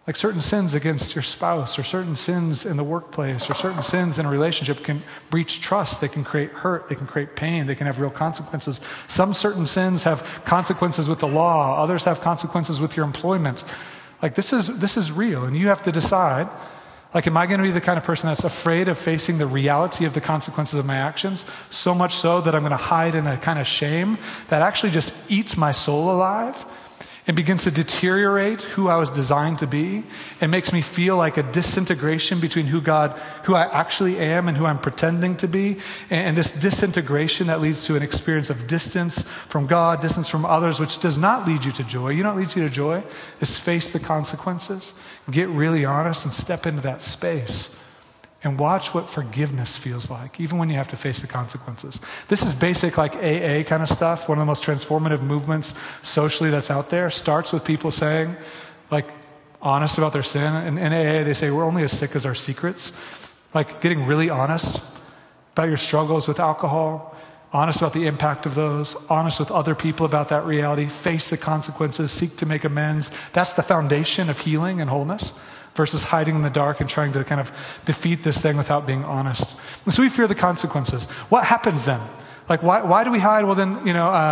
Like certain sins against your spouse, or certain sins in the workplace, or certain sins in a relationship can breach trust. They can create hurt. They can create pain. They can have real consequences. Some certain sins have consequences with the law. Others have consequences with your employment. Like this is real, and you have to decide, like, am I going to be the kind of person that's afraid of facing the reality of the consequences of my actions, so much so that I'm going to hide in a kind of shame that actually just eats my soul alive and begins to deteriorate who I was designed to be, and makes me feel like a disintegration between who I actually am and who I'm pretending to be, and this disintegration that leads to an experience of distance from God, distance from others, which does not lead you to joy. You know what leads you to joy is face the consequences, get really honest, and step into that space and watch what forgiveness feels like, even when you have to face the consequences. This is basic, like AA kind of stuff. One of the most transformative movements socially that's out there starts with people saying, like, honest about their sin. In AA, they say, we're only as sick as our secrets. Like, getting really honest about your struggles with alcohol, honest about the impact of those, honest with other people about that reality, face the consequences, seek to make amends. That's the foundation of healing and wholeness, versus hiding in the dark and trying to kind of defeat this thing without being honest. And so we fear the consequences. What happens then? Like, why do we hide? Well, then,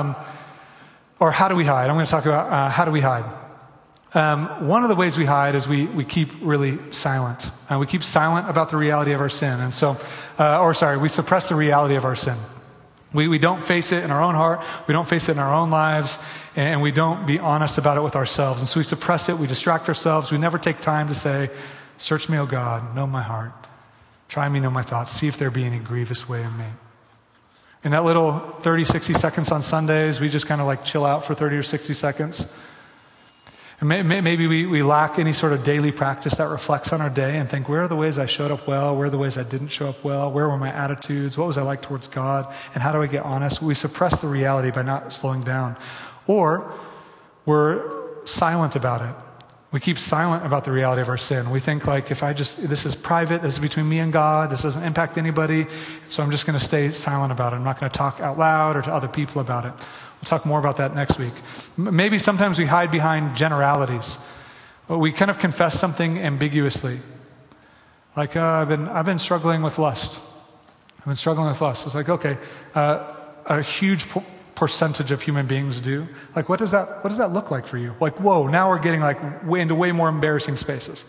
or how do we hide? I'm going to talk about how do we hide. One of the ways we hide is we keep really silent. We keep silent about the reality of our sin. And so, we suppress the reality of our sin. We don't face it in our own heart. We don't face it in our own lives. And we don't be honest about it with ourselves. And so we suppress it. We distract ourselves. We never take time to say, search me, O God, know my heart. Try me, know my thoughts. See if there be any grievous way in me. In that little 30, 60 seconds on Sundays, we just kind of like chill out for 30 or 60 seconds. And maybe we lack any sort of daily practice that reflects on our day and think, where are the ways I showed up well? Where are the ways I didn't show up well? Where were my attitudes? What was I like towards God? And how do I get honest? We suppress the reality by not slowing down. Or we're silent about it. We keep silent about the reality of our sin. We think, like, this is private, this is between me and God, this doesn't impact anybody, so I'm just going to stay silent about it. I'm not going to talk out loud or to other people about it. We'll talk more about that next week. Maybe sometimes we hide behind generalities. We kind of confess something ambiguously. Like, I've been struggling with lust. It's like, okay, a huge percentage of human beings do. Like, what does that look like for you? Like, whoa, now we're getting like into way more embarrassing spaces.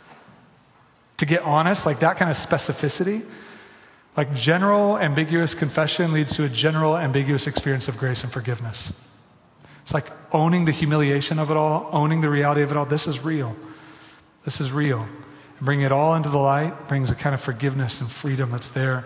To get honest, like that kind of specificity, like general ambiguous confession leads to a general ambiguous experience of grace and forgiveness. It's like owning the humiliation of it all, owning the reality of it all. This is real. This is real. And bringing it all into the light brings a kind of forgiveness and freedom that's there.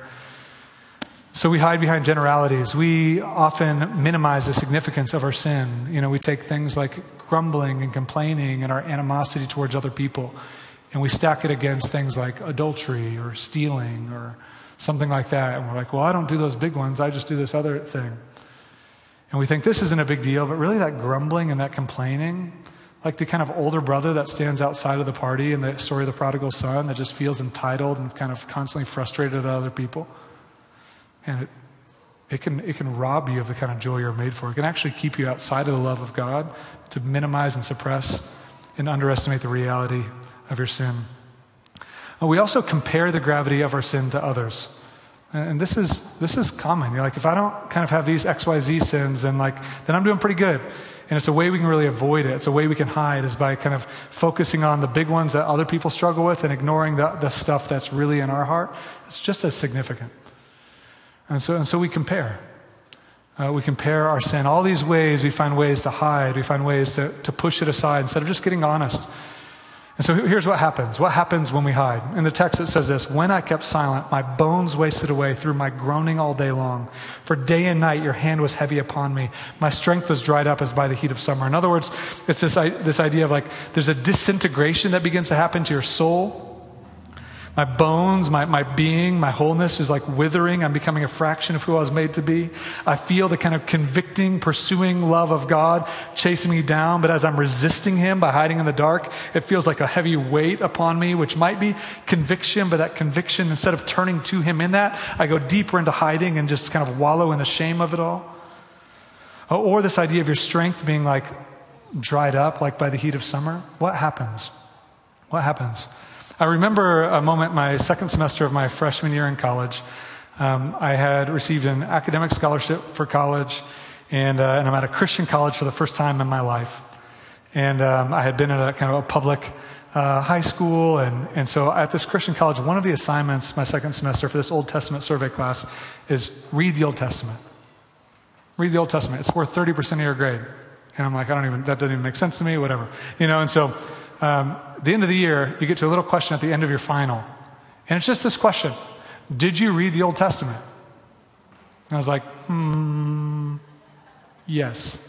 So we hide behind generalities. We often minimize the significance of our sin. We take things like grumbling and complaining and our animosity towards other people, and we stack it against things like adultery or stealing or something like that. And we're like, well, I don't do those big ones. I just do this other thing. And we think this isn't a big deal, but really that grumbling and that complaining, like the kind of older brother that stands outside of the party in the story of the prodigal son that just feels entitled and kind of constantly frustrated at other people. And it can rob you of the kind of joy you're made for. It can actually keep you outside of the love of God, to minimize and suppress and underestimate the reality of your sin. We also compare the gravity of our sin to others. And this is common. You're like, if I don't kind of have these XYZ sins, then I'm doing pretty good. And it's a way we can really avoid it. It's a way we can hide, is by kind of focusing on the big ones that other people struggle with and ignoring the stuff that's really in our heart. It's just as significant. And so we compare. We compare our sin. All these ways, we find ways to hide. We find ways to push it aside instead of just getting honest. And so here's what happens. What happens when we hide? In the text it says this: when I kept silent, my bones wasted away through my groaning all day long. For day and night your hand was heavy upon me. My strength was dried up as by the heat of summer. In other words, it's this idea of like there's a disintegration that begins to happen to your soul. My bones, my being, my wholeness is like withering. I'm becoming a fraction of who I was made to be. I feel the kind of convicting, pursuing love of God chasing me down. But as I'm resisting him by hiding in the dark, it feels like a heavy weight upon me, which might be conviction. But that conviction, instead of turning to him in that, I go deeper into hiding and just kind of wallow in the shame of it all. Or this idea of your strength being like dried up, like by the heat of summer. What happens? what happens? I remember a moment my second semester of my freshman year in college. I had received an academic scholarship for college, and I'm at a Christian college for the first time in my life. And I had been at a kind of a public high school, and so at this Christian college, one of the assignments my second semester for this Old Testament survey class is read the Old Testament. Read the Old Testament. It's worth 30% of your grade. And I'm like, that doesn't even make sense to me, whatever. And so the end of the year, you get to a little question at the end of your final. And it's just this question: did you read the Old Testament? And I was like, yes.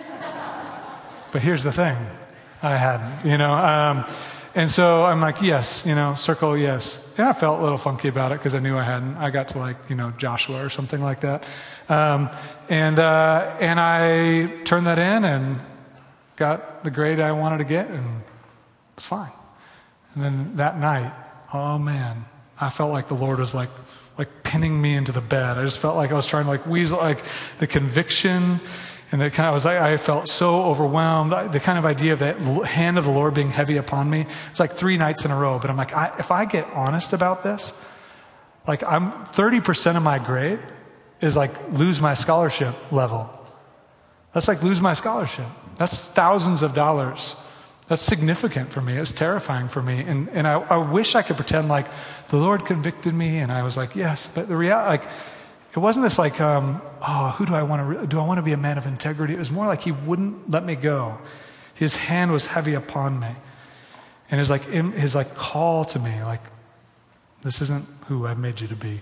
But here's the thing. I hadn't, and so I'm like, yes, circle yes. And I felt a little funky about it because I knew I hadn't. I got to Joshua or something like that. And I turned that in and got the grade I wanted to get, and it was fine. And then that night, oh man, I felt like the Lord was like pinning me into the bed. I just felt like I was trying to weasel, the conviction. And I felt so overwhelmed. The kind of idea of that hand of the Lord being heavy upon me. It's like 3 nights in a row. But I'm like, if I get honest about this, I'm 30% of my grade is lose my scholarship level. That's lose my scholarship. That's thousands of dollars. That's significant for me. It was terrifying for me. And I wish I could pretend the Lord convicted me and I was yes. But the reality, it wasn't this who do I want to, do I want to be a man of integrity? It was more he wouldn't let me go. His hand was heavy upon me. And his call to me, this isn't who I've made you to be.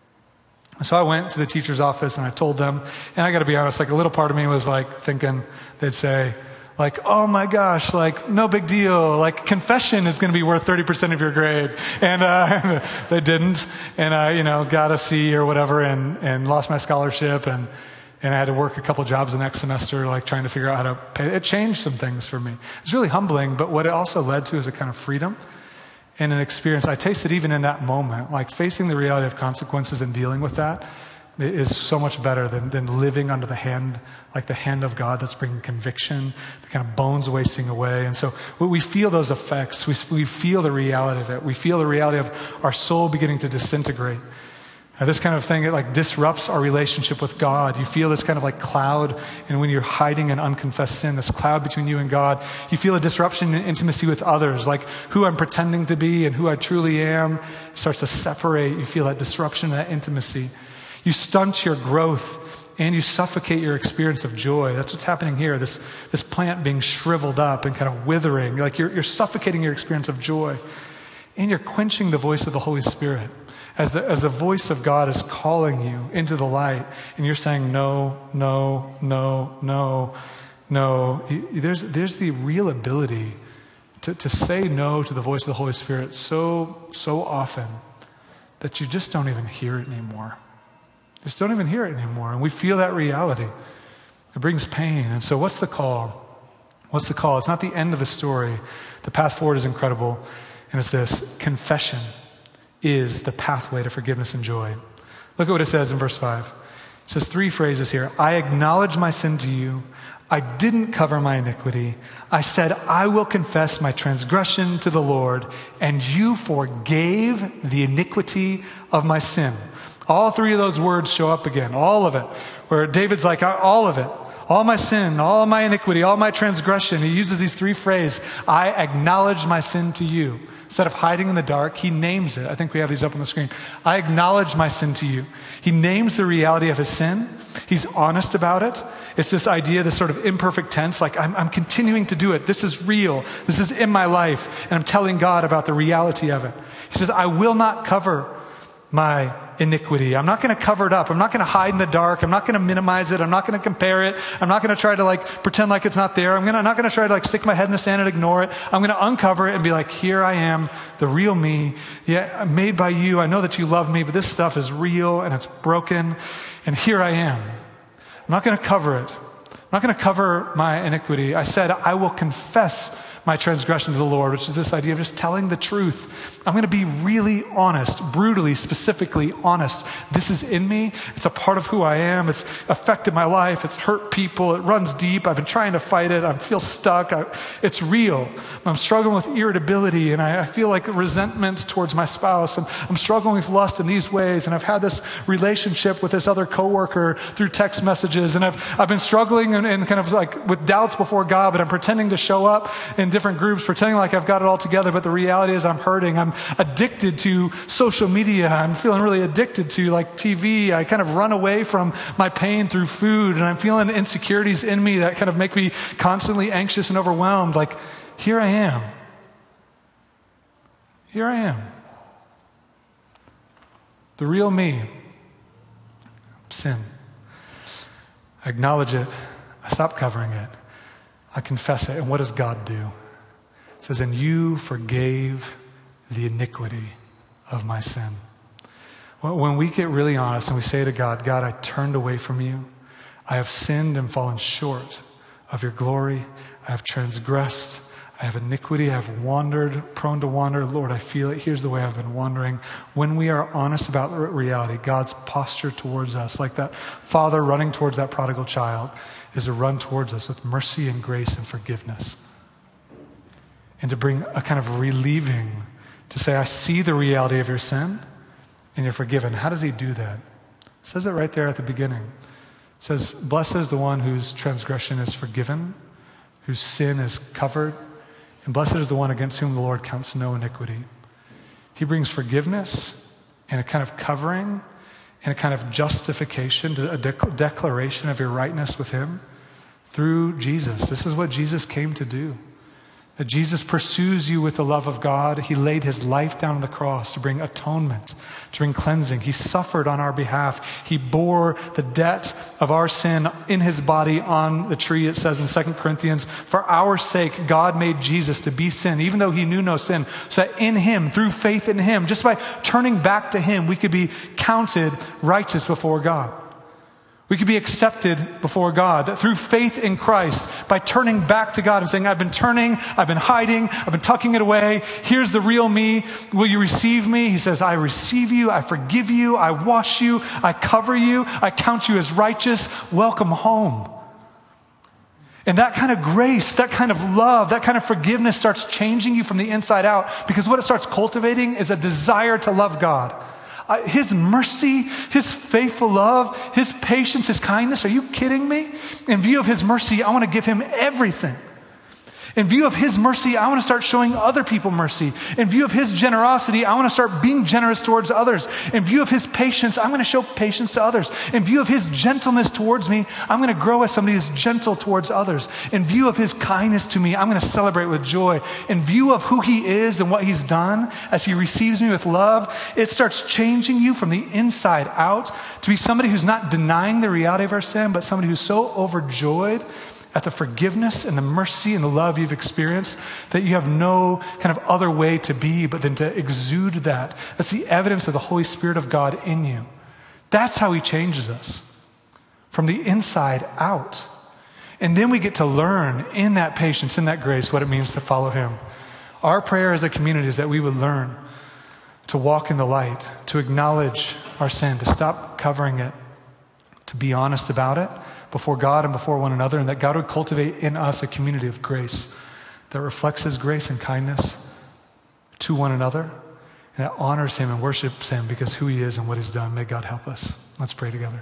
So I went to the teacher's office and I told them, and I got to be honest, a little part of me was thinking they'd say, oh my gosh, no big deal. Confession is going to be worth 30% of your grade. And they didn't. And I, got a C or whatever and lost my scholarship. And I had to work a couple jobs the next semester, trying to figure out how to pay. It changed some things for me. It's really humbling. But what it also led to is a kind of freedom and an experience. I tasted even in that moment, facing the reality of consequences and dealing with that is so much better than living under the hand, the hand of God that's bringing conviction, the kind of bones wasting away. And so we feel those effects. We feel the reality of it. We feel the reality of our soul beginning to disintegrate. This kind of thing, it disrupts our relationship with God. You feel this kind of cloud, and when you're hiding an unconfessed sin, this cloud between you and God, you feel a disruption in intimacy with others, who I'm pretending to be and who I truly am starts to separate. You feel that disruption, that intimacy. You stunt your growth and you suffocate your experience of joy. That's what's happening here. This plant being shriveled up and kind of withering. You're suffocating your experience of joy. And you're quenching the voice of the Holy Spirit. As the voice of God is calling you into the light, and you're saying no, no, no, no, no. There's the real ability to say no to the voice of the Holy Spirit so often that you just don't even hear it anymore. Just don't even hear it anymore. And we feel that reality. It brings pain. And so what's the call? What's the call? It's not the end of the story. The path forward is incredible. And it's this: confession is the pathway to forgiveness and joy. Look at what it says in verse 5. It says 3 phrases here. I acknowledge my sin to you. I didn't cover my iniquity. I said, I will confess my transgression to the Lord, and you forgave the iniquity of my sin. All 3 of those words show up again, all of it, where David's all of it, all my sin, all my iniquity, all my transgression. He uses these 3 phrases. I acknowledge my sin to you. Instead of hiding in the dark, he names it. I think we have these up on the screen. I acknowledge my sin to you. He names the reality of his sin. He's honest about it. It's this idea, this sort of imperfect tense, I'm continuing to do it. This is real. This is in my life. And I'm telling God about the reality of it. He says, I will not cover my iniquity. I'm not going to cover it up. I'm not going to hide in the dark. I'm not going to minimize it. I'm not going to compare it. I'm not going to try to pretend like it's not there. I'm not going to try to stick my head in the sand and ignore it. I'm going to uncover it and be here I am, the real me. Yeah, I'm made by you. I know that you love me, but this stuff is real and it's broken. And here I am. I'm not going to cover it. I'm not going to cover my iniquity. I said, I will confess my transgression to the Lord, which is this idea of just telling the truth. I'm going to be really honest, brutally, specifically honest. This is in me. It's a part of who I am. It's affected my life. It's hurt people. It runs deep. I've been trying to fight it. I feel stuck. It's real. I'm struggling with irritability, and I feel like resentment towards my spouse, and I'm struggling with lust in these ways, and I've had this relationship with this other coworker through text messages, and I've been struggling and kind of like with doubts before God, but I'm pretending to show up in different groups, pretending like I've got it all together, but the reality is I'm hurting. I'm addicted to social media. I'm feeling really addicted to like TV. I kind of run away from my pain through food, and I'm feeling insecurities in me that kind of make me constantly anxious and overwhelmed. Like, here I am. Here I am. The real me. Sin. I acknowledge it. I stop covering it. I confess it. And what does God do? It says, and you forgave the iniquity of my sin. When we get really honest and we say to God, God, I turned away from you. I have sinned and fallen short of your glory. I have transgressed. I have iniquity. I have wandered, prone to wander. Lord, I feel it. Here's the way I've been wandering. When we are honest about reality, God's posture towards us, like that father running towards that prodigal child, is to run towards us with mercy and grace and forgiveness. And to bring a kind of relieving, to say, I see the reality of your sin and you're forgiven. How does he do that? It says it right there at the beginning. It says, blessed is the one whose transgression is forgiven, whose sin is covered, and blessed is the one against whom the Lord counts no iniquity. He brings forgiveness and a kind of covering and a kind of justification, to a declaration of your rightness with him through Jesus. This is what Jesus came to do. That Jesus pursues you with the love of God. He laid his life down on the cross to bring atonement, to bring cleansing. He suffered on our behalf. He bore the debt of our sin in his body on the tree, it says in 2 Corinthians. For our sake, God made Jesus to be sin, even though he knew no sin, so that in him, through faith in him, just by turning back to him, we could be counted righteous before God. We could be accepted before God through faith in Christ, by turning back to God and saying, I've been turning, I've been hiding, I've been tucking it away. Here's the real me. Will you receive me? He says, I receive you, I forgive you, I wash you, I cover you, I count you as righteous. Welcome home. And that kind of grace, that kind of love, that kind of forgiveness starts changing you from the inside out, because what it starts cultivating is a desire to love God. His mercy, his faithful love, his patience, his kindness. Are you kidding me? In view of his mercy, I want to give him everything. In view of his mercy, I want to start showing other people mercy. In view of his generosity, I want to start being generous towards others. In view of his patience, I'm going to show patience to others. In view of his gentleness towards me, I'm going to grow as somebody who's gentle towards others. In view of his kindness to me, I'm going to celebrate with joy. In view of who he is and what he's done, as he receives me with love, it starts changing you from the inside out to be somebody who's not denying the reality of our sin, but somebody who's so overjoyed at the forgiveness and the mercy and the love you've experienced that you have no kind of other way to be but than to exude that. That's the evidence of the Holy Spirit of God in you. That's how he changes us, from the inside out. And then we get to learn in that patience, in that grace, what it means to follow him. Our prayer as a community is that we would learn to walk in the light, to acknowledge our sin, to stop covering it, to be honest about it before God and before one another, and that God would cultivate in us a community of grace that reflects his grace and kindness to one another, and that honors him and worships him because who he is and what he's done. May God help us. Let's pray together.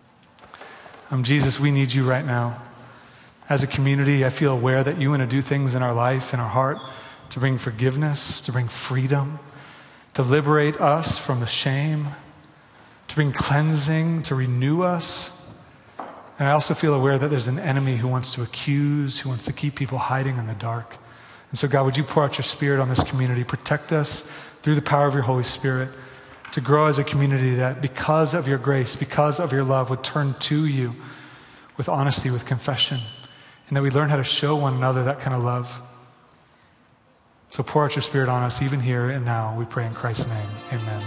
Jesus, we need you right now. As a community, I feel aware that you want to do things in our life, in our heart, to bring forgiveness, to bring freedom, to liberate us from the shame, to bring cleansing, to renew us. And I also feel aware that there's an enemy who wants to accuse, who wants to keep people hiding in the dark. And so God, would you pour out your Spirit on this community? Protect us through the power of your Holy Spirit to grow as a community that because of your grace, because of your love, would turn to you with honesty, with confession, and that we learn how to show one another that kind of love. So pour out your Spirit on us even here and now. We pray in Christ's name. Amen.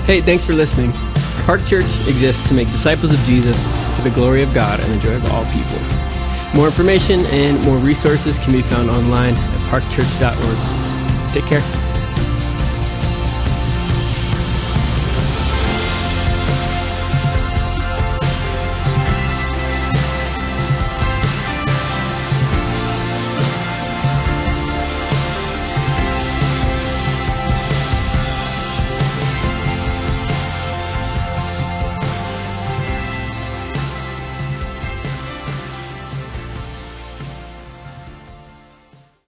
Hey, thanks for listening. Park Church exists to make disciples of Jesus for the glory of God and the joy of all people. More information and more resources can be found online at parkchurch.org. Take care.